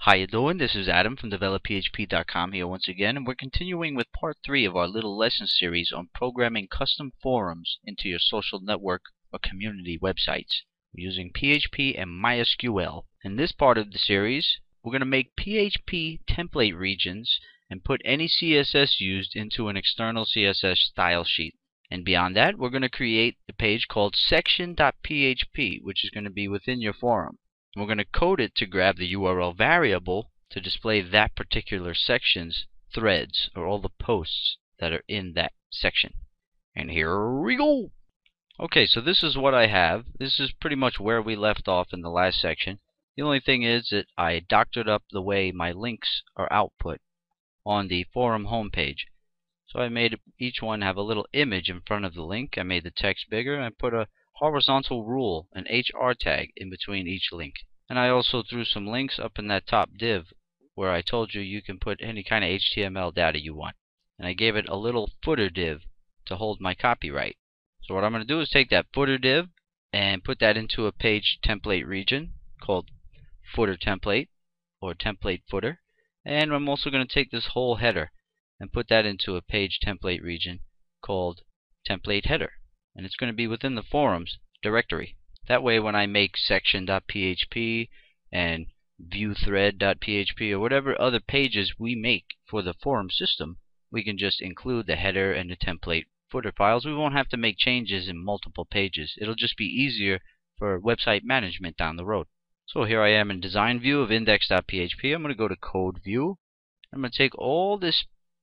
How you doing? This is Adam from DevelopPHP.com here once again, and we're continuing with part 3 of our little lesson series on programming custom forums into your social network or community websites using PHP and MySQL. In this part of the series, we're going to make PHP template regions and put any CSS used into an external CSS style sheet. And beyond that, we're going to create a page called section.php, which is going to be within your forum. We're going to code it to grab the URL variable to display that particular section's threads or all the posts that are in that section. And here we go! Okay, so this is what I have. This is pretty much where we left off in the last section. The only thing is that I doctored up the way my links are output on the forum homepage. So I made each one have a little image in front of the link. I made the text bigger and I put a horizontal rule, an HR tag, in between each link. And I also threw some links up in that top div where I told you you can put any kind of HTML data you want. And I gave it a little footer div to hold my copyright. So what I'm going to do is take that footer div and put that into a page template region called footer template or template footer. And I'm also going to take this whole header and put that into a page template region called template header. And it's going to be within the forums directory. That way when I make section.php and viewthread.php or whatever other pages we make for the forum system, we can just include the header and the template footer files. We won't have to make changes in multiple pages. It'll just be easier for website management down the road. So here I am in design view of index.php. I'm going to go to code view. I'm going to take all this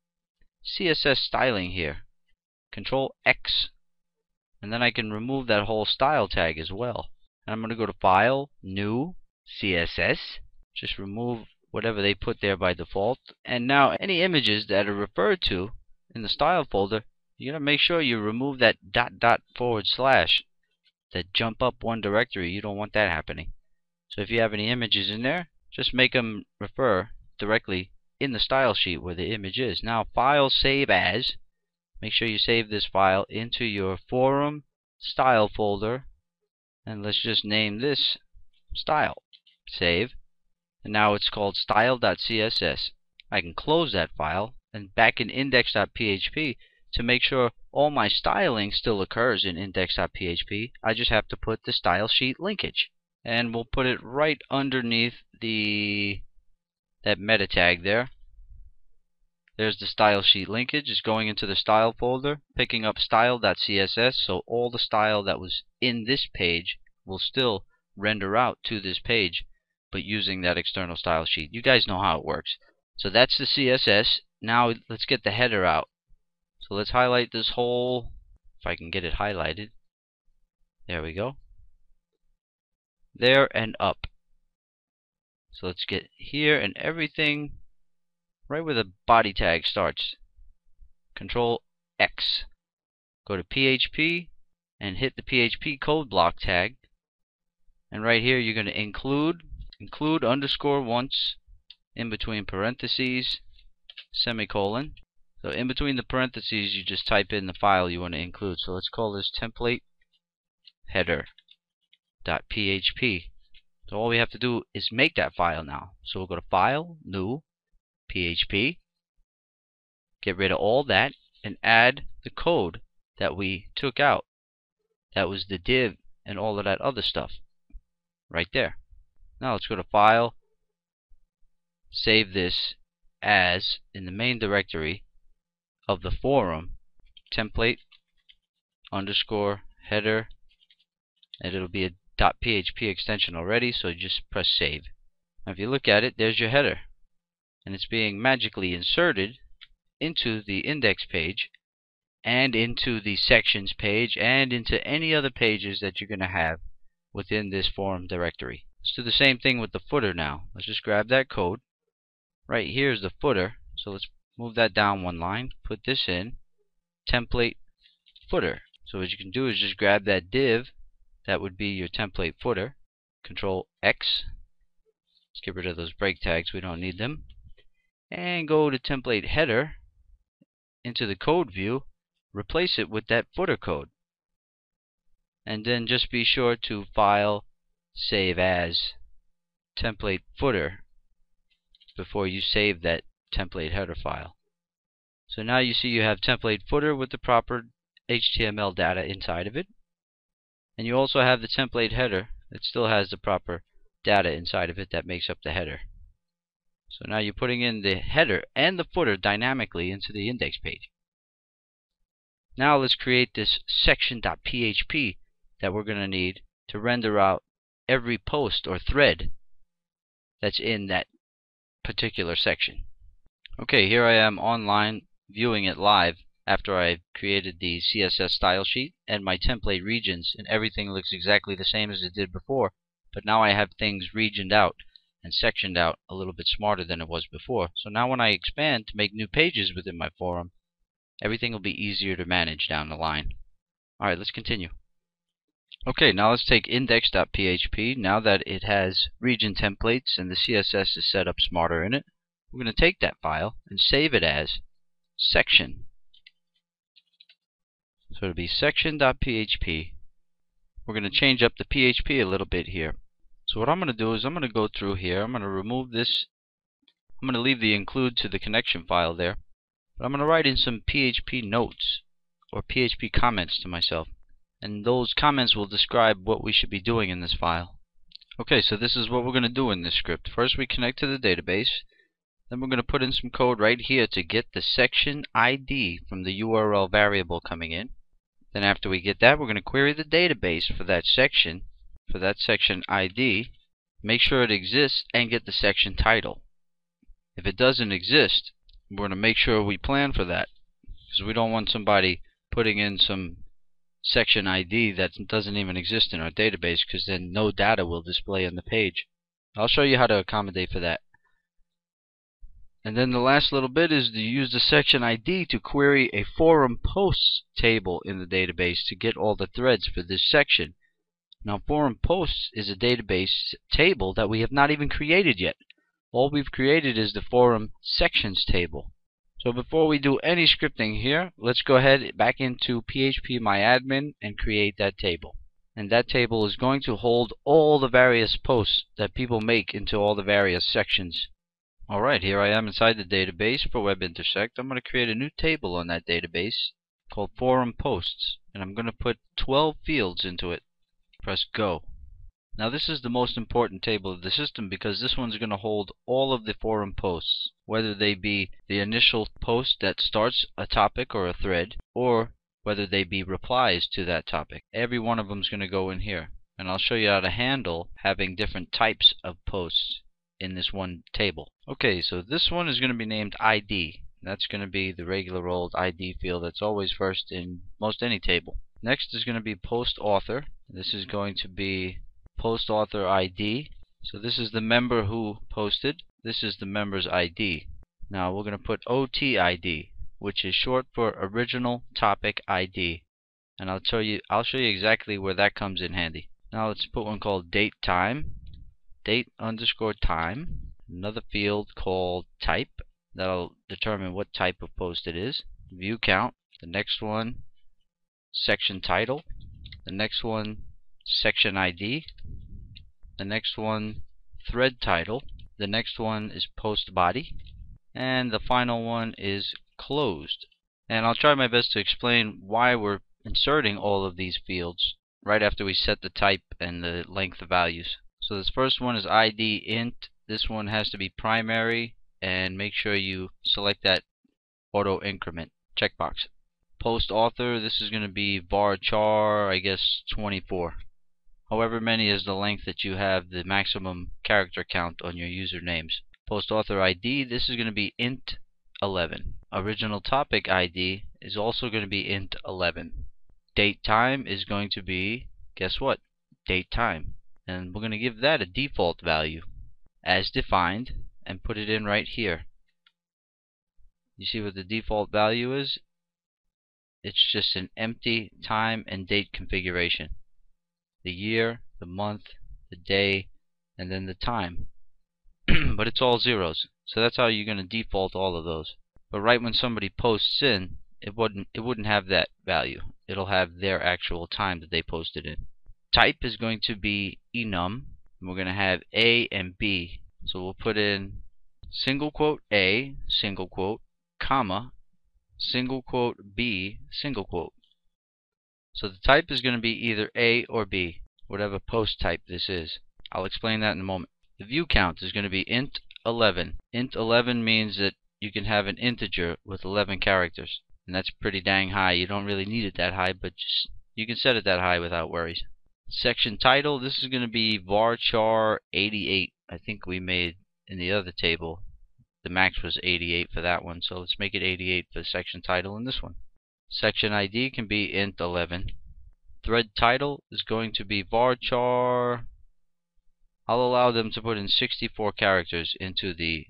CSS styling here, Control X, and then I can remove that whole style tag as well. And I'm going to go to File, New, CSS, just remove whatever they put there by default. And now any images that are referred to in the style folder, you got to make sure you remove that .. that jump up one directory. You don't want that happening. So if you have any images in there, just make them refer directly in the style sheet where the image is. Now File, Save As. Make sure you save this file into your forum style folder, and let's just name this style. Save. And now it's called style.css. I can close that file, and back in index.php, to make sure all my styling still occurs in index.php, I just have to put the style sheet linkage. And we'll put it right underneath that meta tag there. There's the style sheet linkage. It's going into the style folder, picking up style.css, so all the style that was in this page will still render out to this page, but using that external style sheet. You guys know how it works. So that's the CSS. Now let's get the header out. So let's highlight this whole, if I can get it highlighted. There we go. There and up. So let's get here and everything right where the body tag starts. Control X. Go to PHP and hit the PHP code block tag. And right here you're going to include underscore once in between parentheses, semicolon. So in between the parentheses you just type in the file you want to include. So let's call this template header.php. So all we have to do is make that file now. So we'll go to File, New, PHP, get rid of all that, and add the code that we took out. That was the div and all of that other stuff right there. Now let's go to File, save this as in the main directory of the forum, template underscore header, and it'll be a .php extension already, so just press save. Now if you look at it, there's your header, and it's being magically inserted into the index page and into the sections page and into any other pages that you're going to have within this forum directory. Let's do the same thing with the footer now. Let's just grab that code. Right here is the footer, so let's move that down one line, put this in template footer. So what you can do is just grab that div that would be your template footer, Control X. Let's get rid of those break tags, we don't need them. And go to template header into the code view, replace it with that footer code. And then just be sure to File, Save As, Template Footer, before you save that template header file. So now you see you have template footer with the proper HTML data inside of it. And you also have the template header that still has the proper data inside of it that makes up the header. So now you're putting in the header and the footer dynamically into the index page. Now let's create this section.php that we're going to need to render out every post or thread that's in that particular section. Okay, here I am online viewing it live after I've created the CSS style sheet and my template regions, and everything looks exactly the same as it did before, but now I have things regioned out and sectioned out a little bit smarter than it was before. So now when I expand to make new pages within my forum, everything will be easier to manage down the line. Alright, let's continue. Okay, now let's take index.php. Now that it has region templates and the CSS is set up smarter in it, we're going to take that file and save it as section. So it'll be section.php. We're going to change up the PHP a little bit here. So what I'm going to do is I'm going to go through here. I'm going to remove this. I'm going to leave the include to the connection file there. But I'm going to write in some PHP notes or PHP comments to myself. And those comments will describe what we should be doing in this file. Okay, so this is what we're going to do in this script. First we connect to the database. Then we're going to put in some code right here to get the section ID from the URL variable coming in. Then after we get that, we're going to query the database for that section ID, make sure it exists, and get the section title. If it doesn't exist, we're going to make sure we plan for that, because we don't want somebody putting in some section ID that doesn't even exist in our database, because then no data will display on the page. I'll show you how to accommodate for that. And then the last little bit is to use the section ID to query a forum posts table in the database to get all the threads for this section. Now forum posts is a database table that we have not even created yet. All we've created is the forum sections table. So before we do any scripting here, let's go ahead back into phpMyAdmin and create that table. And that table is going to hold all the various posts that people make into all the various sections. Alright, here I am inside the database for WebIntersect. I'm going to create a new table on that database called forum posts, and I'm going to put 12 fields into it. Press go. Now this is the most important table of the system because this one's going to hold all of the forum posts, whether they be the initial post that starts a topic or a thread, or whether they be replies to that topic. Every one of them is going to go in here, and I'll show you how to handle having different types of posts in this one table. Okay, so this one is going to be named ID. That's going to be the regular old ID field that's always first in most any table. Next is going to be post author. This is going to be post author ID. So this is the member who posted. This is the member's ID. Now we're going to put OTID, which is short for original topic ID. And I'll show you exactly where that comes in handy. Now let's put one called date time. Date_time. Another field called type. That'll determine what type of post it is. View count. The next one, section title. The next one, section ID. The next one, thread title. The next one is post body. And the final one is closed. And I'll try my best to explain why we're inserting all of these fields right after we set the type and the length of values. So this first one is ID int. This one has to be primary, and make sure you select that auto increment checkbox. Post author, this is going to be varchar, I guess 24. However many is the length that you have the maximum character count on your usernames. Post author ID, this is going to be int 11. Original topic ID is also going to be int 11. Date time is going to be, guess what? Date time. And we're going to give that a default value as defined and put it in right here. You see what the default value is? It's just an empty time and date configuration. The year, the month, the day, and then the time. But it's all zeros. So that's how you're going to default all of those. But right when somebody posts in, it wouldn't have that value. It'll have their actual time that they posted in. Type is going to be enum. And we're going to have A and B. So we'll put in single quote A, single quote, comma, single quote B, single quote. So the type is going to be either A or B, whatever post type this is. I'll explain that in a moment. The view count is going to be int 11. Int 11 means that you can have an integer with 11 characters, and that's pretty dang high. You don't really need it that high, but just you can set it that high without worries. Section title, this is going to be varchar 88. I think we made in the other table the max was 88 for that one, so let's make it 88 for section title in this one. Section ID can be int 11. Thread title is going to be varchar. I'll allow them to put in 64 characters into the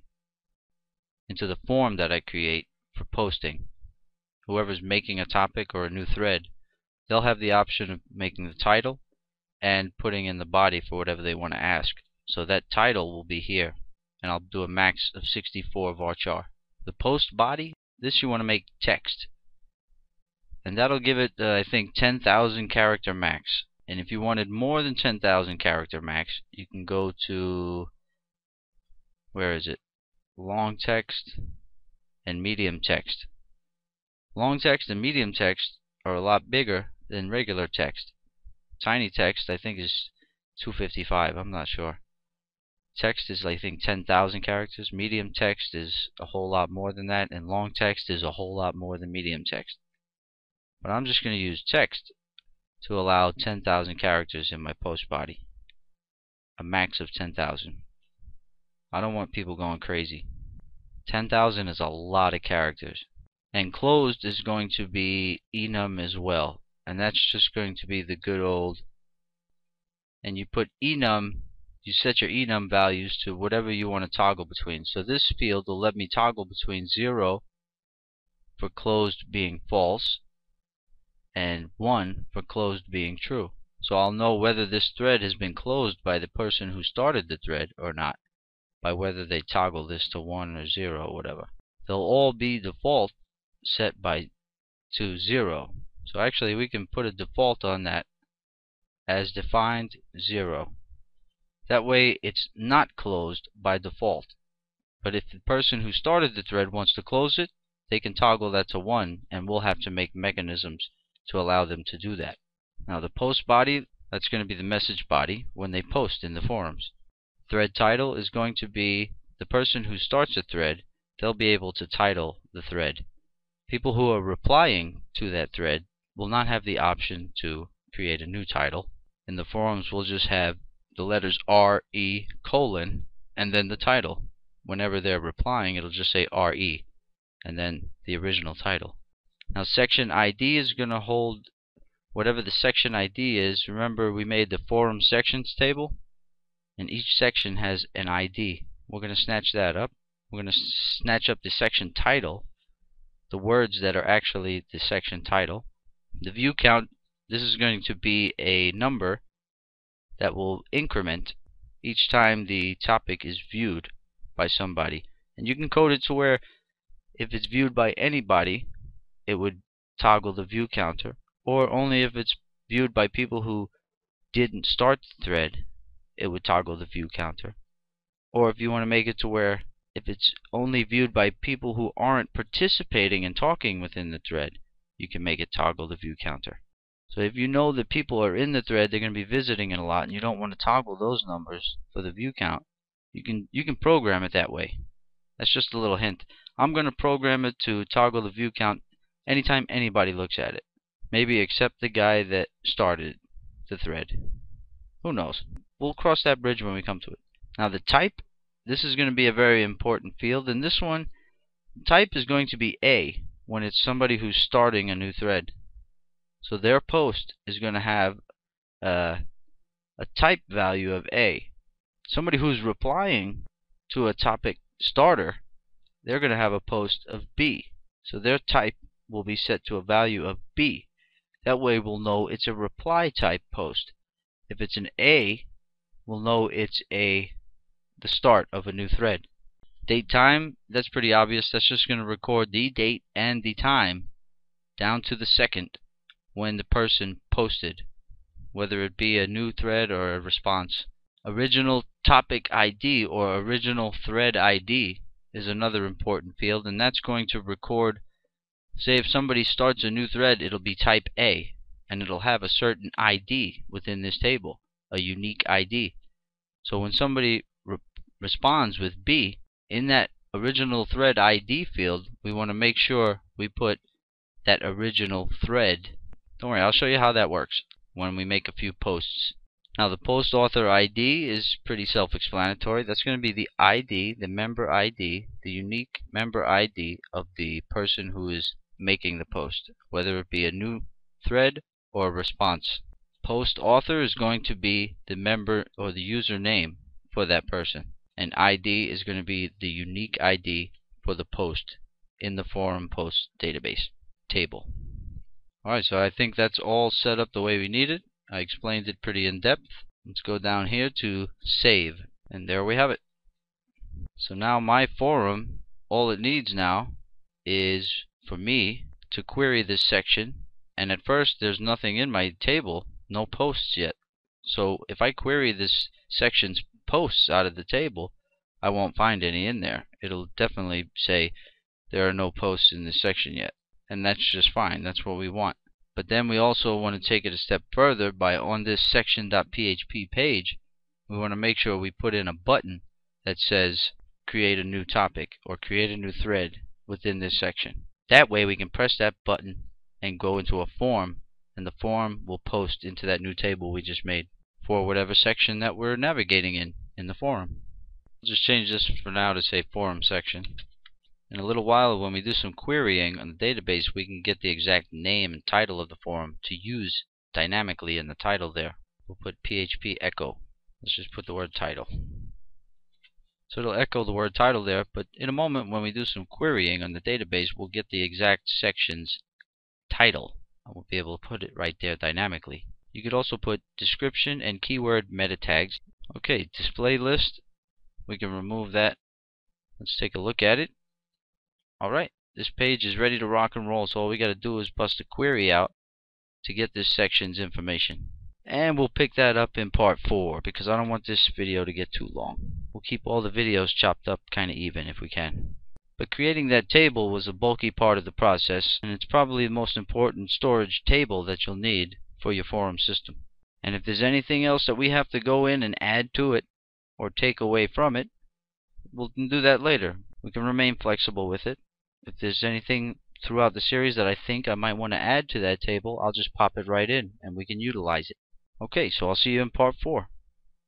form that I create for posting. Whoever's making a topic or a new thread, they'll have the option of making the title and putting in the body for whatever they want to ask. So that title will be here, and I'll do a max of 64 varchar. The post body, this you want to make text, and that'll give it I think 10,000 character max. And if you wanted more than 10,000 character max, you can go to, where is it, long text and medium text. Long text and medium text are a lot bigger than regular text. Tiny text I think is 255, I'm not sure. Text is I think 10,000 characters. Medium text is a whole lot more than that, and long text is a whole lot more than medium text. But I'm just going to use text to allow 10,000 characters in my post body. A max of 10,000. I don't want people going crazy. 10,000 is a lot of characters. And closed is going to be enum as well. And that's just going to be the good old. And you put enum, you set your enum values to whatever you want to toggle between. So this field will let me toggle between 0 for closed being false and 1 for closed being true. So I'll know whether this thread has been closed by the person who started the thread or not, by whether they toggle this to 1 or 0 or whatever. They'll all be default set to 0. So actually we can put a default on that as defined 0. That way it's not closed by default. But if the person who started the thread wants to close it, they can toggle that to 1, and we'll have to make mechanisms to allow them to do that. Now the post body, that's going to be the message body when they post in the forums. Thread title is going to be the person who starts a thread, they'll be able to title the thread. People who are replying to that thread will not have the option to create a new title. In the forums we'll just have the letters RE colon and then the title. Whenever they're replying it'll just say RE and then the original title. Now section ID is going to hold whatever the section ID is. Remember we made the forum sections table, and each section has an ID. We're going to snatch that up. We're going to snatch up the section title, the words that are actually the section title. The view count, this is going to be a number that will increment each time the topic is viewed by somebody. And you can code it to where if it's viewed by anybody, it would toggle the view counter, or only if it's viewed by people who didn't start the thread, it would toggle the view counter. Or if you want to make it to where if it's only viewed by people who aren't participating and talking within the thread, you can make it toggle the view counter. So if you know that people are in the thread, they're going to be visiting it a lot, and you don't want to toggle those numbers for the view count, you can program it that way. That's just a little hint. I'm going to program it to toggle the view count anytime anybody looks at it. Maybe except the guy that started the thread. Who knows? We'll cross that bridge when we come to it. Now the type, this is going to be a very important field. In this one, type is going to be A when it's somebody who's starting a new thread. So their post is going to have a type value of A. Somebody who's replying to a topic starter, they're going to have a post of B. So their type will be set to a value of B. That way we'll know it's a reply type post. If it's an A, we'll know it's the start of a new thread. Date time, that's pretty obvious. That's just going to record the date and the time down to the second when the person posted, whether it be a new thread or a response. Original topic ID or original thread ID is another important field, and that's going to record, say if somebody starts a new thread, it'll be type A, and it'll have a certain ID within this table, a unique ID. So when somebody responds with B, in that original thread ID field, we want to make sure we put that original thread. Don't worry, I'll show you how that works when we make a few posts. Now the post author ID is pretty self-explanatory. That's going to be the ID, the member ID, the unique member ID of the person who is making the post, whether it be a new thread or a response. Post author is going to be the member or the username for that person, and ID is going to be the unique ID for the post in the forum post database table. Alright, so I think that's all set up the way we need it. I explained it pretty in depth. Let's go down here to save, and there we have it. So now my forum, all it needs now is for me to query this section, and at first there's nothing in my table, no posts yet. So if I query this section's posts out of the table, I won't find any in there. It'll definitely say there are no posts in this section yet, and that's just fine. That's what we want. But then we also want to take it a step further by, on this section.php page, we want to make sure we put in a button that says create a new topic or create a new thread within this section. That way we can press that button and go into a form, and the form will post into that new table we just made for whatever section that we're navigating in the forum. I'll just change this for now to say forum section. In a little while, when we do some querying on the database, we can get the exact name and title of the forum to use dynamically in the title there. We'll put PHP echo. Let's just put the word title. So it'll echo the word title there, but in a moment when we do some querying on the database, we'll get the exact section's title, and we'll be able to put it right there dynamically. You could also put description and keyword meta tags. Okay, display list. We can remove that. Let's take a look at it. Alright, this page is ready to rock and roll, so all we got to do is bust a query out to get this section's information. And we'll pick that up in part 4, because I don't want this video to get too long. We'll keep all the videos chopped up kind of even if we can. But creating that table was a bulky part of the process, and it's probably the most important storage table that you'll need for your forum system. And if there's anything else that we have to go in and add to it or take away from it, we'll do that later. We can remain flexible with it. If there's anything throughout the series that I think I might want to add to that table, I'll just pop it right in and we can utilize it. Okay, so I'll see you in part 4.